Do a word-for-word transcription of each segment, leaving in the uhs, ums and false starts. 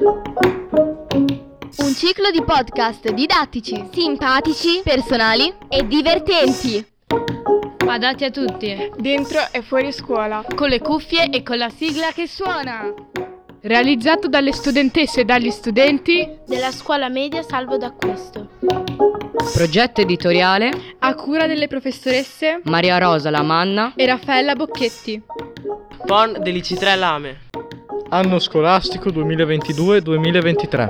Un ciclo di podcast didattici, simpatici, personali e divertenti. Adatti a tutti, dentro e fuori scuola, con le cuffie e con la sigla che suona. Realizzato dalle studentesse e dagli studenti della scuola media Salvo d'Acquisto. Progetto editoriale a cura delle professoresse Maria Rosa Lamanna e Raffaella Bocchetti. P O N dell'I C tre Lame. Anno scolastico duemilaventidue duemilaventitré.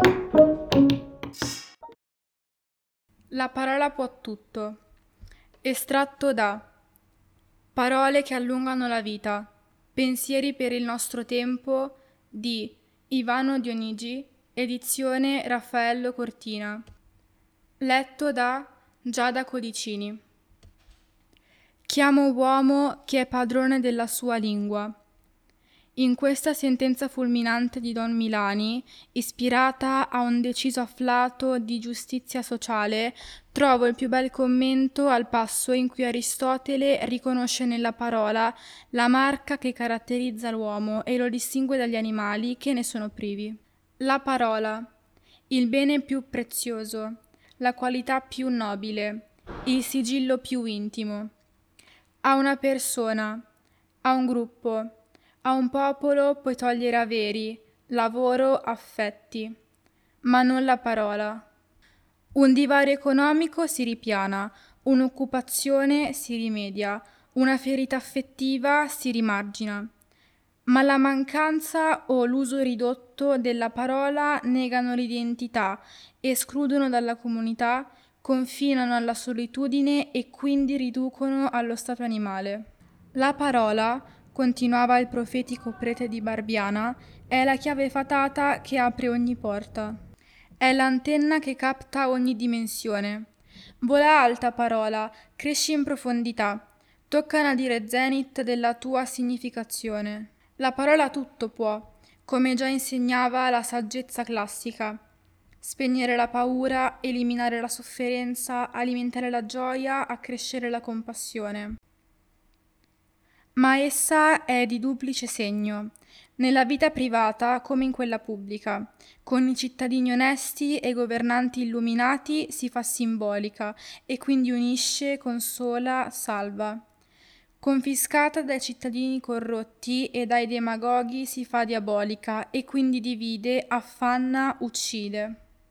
La parola può tutto. Estratto da Parole che allungano la vita. Pensieri per il nostro tempo di Ivano Dionigi, edizione Raffaello Cortina. Letto da Giada Codicini. Chiamo uomo che è padrone della sua lingua. In questa sentenza fulminante di Don Milani, ispirata a un deciso afflato di giustizia sociale, trovo il più bel commento al passo in cui Aristotele riconosce nella parola la marca che caratterizza l'uomo e lo distingue dagli animali che ne sono privi. La parola, il bene più prezioso, la qualità più nobile, il sigillo più intimo. A una persona, a un gruppo, a un popolo puoi togliere averi, lavoro, affetti, ma non la parola. Un divario economico si ripiana, un'occupazione si rimedia, una ferita affettiva si rimargina. Ma la mancanza o l'uso ridotto della parola negano l'identità, escludono dalla comunità, confinano alla solitudine e quindi riducono allo stato animale. La parola, continuava il profetico prete di Barbiana, è la chiave fatata che apre ogni porta. È l'antenna che capta ogni dimensione. Vola alta parola, cresci in profondità, tocca nadire zenit della tua significazione. La parola tutto può, come già insegnava la saggezza classica. Spegnere la paura, eliminare la sofferenza, alimentare la gioia, accrescere la compassione. Ma essa è di duplice segno, nella vita privata come in quella pubblica. Con i cittadini onesti e governanti illuminati si fa simbolica e quindi unisce, consola, salva. Confiscata dai cittadini corrotti e dai demagoghi si fa diabolica e quindi divide, affanna, uccide.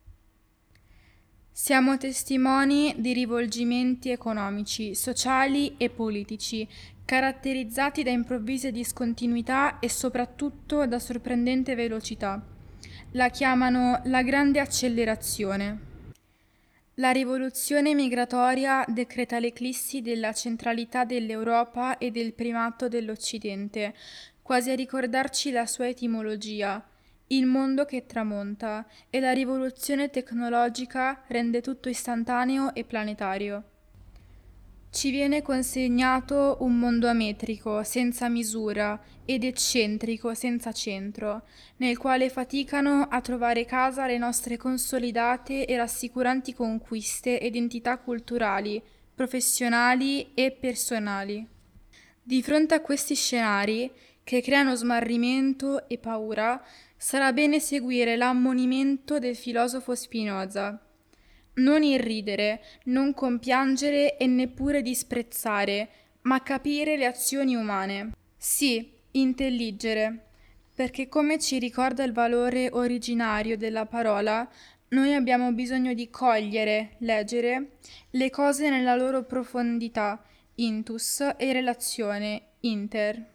Siamo testimoni di rivolgimenti economici, sociali e politici, caratterizzati da improvvise discontinuità e soprattutto da sorprendente velocità. La chiamano la grande accelerazione. La rivoluzione migratoria decreta l'eclissi della centralità dell'Europa e del primato dell'Occidente, quasi a ricordarci la sua etimologia, il mondo che tramonta, e la rivoluzione tecnologica rende tutto istantaneo e planetario. Ci viene consegnato un mondo ametrico, senza misura, ed eccentrico, senza centro, nel quale faticano a trovare casa le nostre consolidate e rassicuranti conquiste ed identità culturali, professionali e personali. Di fronte a questi scenari, che creano smarrimento e paura, sarà bene seguire l'ammonimento del filosofo Spinoza. Non irridere, non compiangere e neppure disprezzare, ma capire le azioni umane. Sì, intelligere, perché come ci ricorda il valore originario della parola, noi abbiamo bisogno di cogliere, leggere, le cose nella loro profondità, intus, e relazione, inter.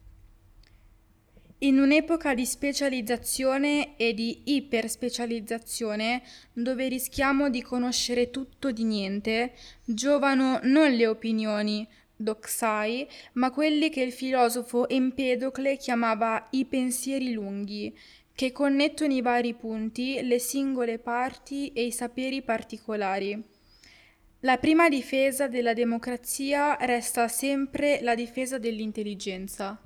In un'epoca di specializzazione e di iperspecializzazione, dove rischiamo di conoscere tutto di niente, giovano non le opinioni, doxai, ma quelli che il filosofo Empedocle chiamava i pensieri lunghi, che connettono i vari punti, le singole parti e i saperi particolari. La prima difesa della democrazia resta sempre la difesa dell'intelligenza.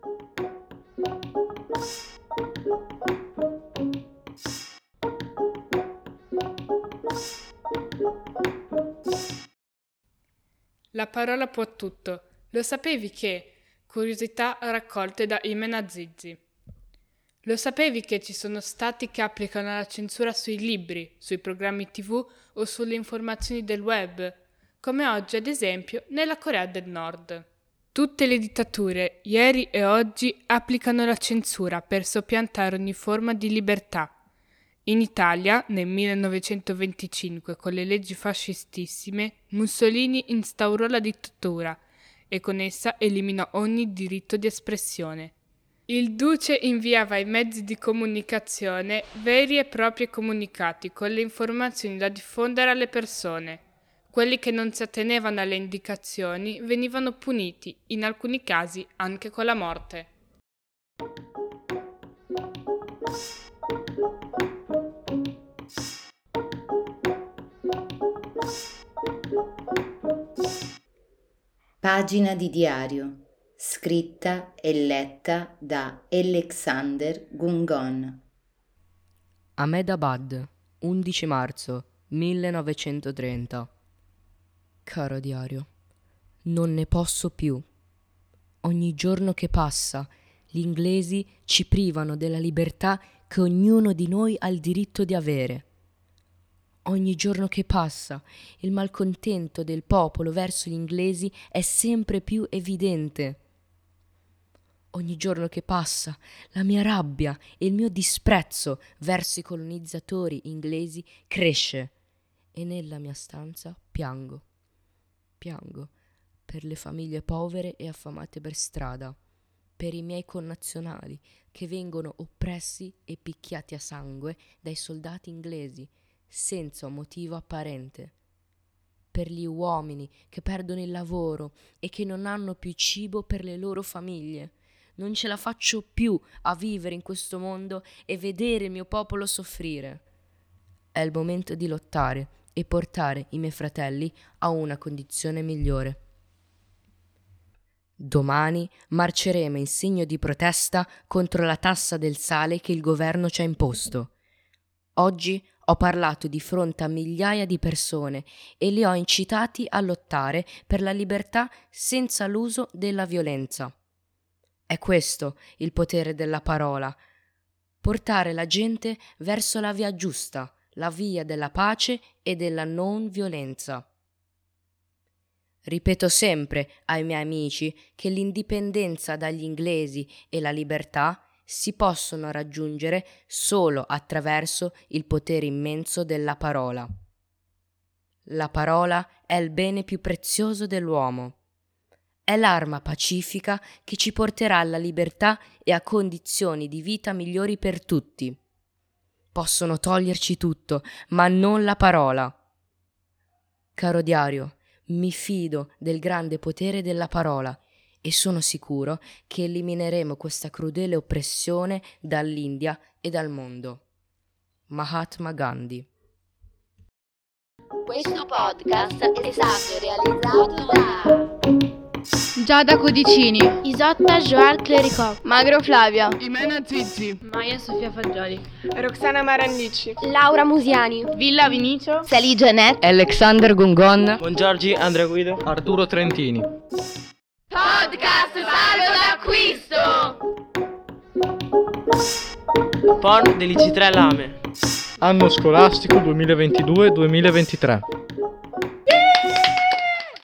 La parola può tutto. Lo sapevi che? Curiosità raccolte da Imen Azizi. Lo sapevi che ci sono stati che applicano la censura sui libri, sui programmi tivù o sulle informazioni del web, come oggi ad esempio nella Corea del Nord? Tutte le dittature, ieri e oggi, applicano la censura per soppiantare ogni forma di libertà. In Italia, nel millenovecentoventicinque, con le leggi fascistissime, Mussolini instaurò la dittatura e con essa eliminò ogni diritto di espressione. Il duce inviava ai mezzi di comunicazione veri e propri comunicati con le informazioni da diffondere alle persone. Quelli che non si attenevano alle indicazioni venivano puniti, in alcuni casi anche con la morte. Pagina di diario, scritta e letta da Alexander Gungon. Ahmedabad, undici marzo millenovecentotrenta. Caro diario, non ne posso più. Ogni giorno che passa, gli inglesi ci privano della libertà che ognuno di noi ha il diritto di avere. Ogni giorno che passa, il malcontento del popolo verso gli inglesi è sempre più evidente. Ogni giorno che passa, la mia rabbia e il mio disprezzo verso i colonizzatori inglesi cresce e nella mia stanza piango. Piango per le famiglie povere e affamate per strada, per i miei connazionali che vengono oppressi e picchiati a sangue dai soldati inglesi senza un motivo apparente, per gli uomini che perdono il lavoro e che non hanno più cibo per le loro famiglie. Non ce la faccio più a vivere in questo mondo e vedere il mio popolo soffrire. È il momento di lottare e portare i miei fratelli a una condizione migliore. Domani marceremo in segno di protesta contro la tassa del sale che il governo ci ha imposto. Oggi ho parlato di fronte a migliaia di persone e li ho incitati a lottare per la libertà senza l'uso della violenza. È questo il potere della parola: portare la gente verso la via giusta, la via della pace e della non violenza. Ripeto sempre ai miei amici che l'indipendenza dagli inglesi e la libertà si possono raggiungere solo attraverso il potere immenso della parola. La parola è il bene più prezioso dell'uomo. È l'arma pacifica che ci porterà alla libertà e a condizioni di vita migliori per tutti. Possono toglierci tutto, ma non la parola. Caro diario, mi fido del grande potere della parola e sono sicuro che elimineremo questa crudele oppressione dall'India e dal mondo. Mahatma Gandhi. Questo podcast è stato realizzato da Giada Codicini, Isotta Joal Clericò, Magro Flavia, Imena Zizi, Maia Sofia Fagioli, Roxana Marannici, Laura Musiani, Villa Vinicio, Sally Janet, Alexander Gungon, Buongiorgi Andrea Guido, Arturo Trentini. Podcast salvo d'acquisto. P O N dell'I C tre Lame. Anno scolastico duemilaventidue duemilaventitré.